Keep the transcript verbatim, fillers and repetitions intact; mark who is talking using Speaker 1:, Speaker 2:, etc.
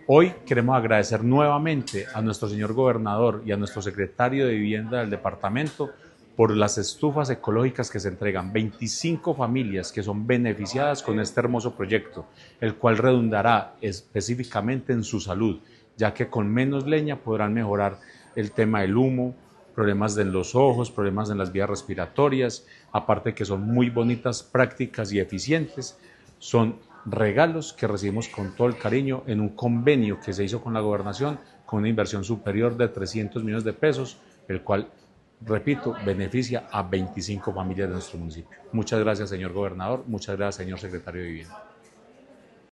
Speaker 1: Hoy queremos agradecer nuevamente a nuestro señor gobernador y a nuestro secretario de Vivienda del departamento por las estufas ecológicas que se entregan. veinticinco familias que son beneficiadas con este hermoso proyecto, el cual redundará específicamente en su salud, ya que con menos leña podrán mejorar el tema del humo, problemas en los ojos, problemas en las vías respiratorias, aparte que son muy bonitas, prácticas y eficientes. Son regalos que recibimos con todo el cariño en un convenio que se hizo con la gobernación con una inversión superior de trescientos millones de pesos, el cual, repito, beneficia a veinticinco familias de nuestro municipio. Muchas gracias, señor gobernador, muchas gracias, señor secretario de Vivienda.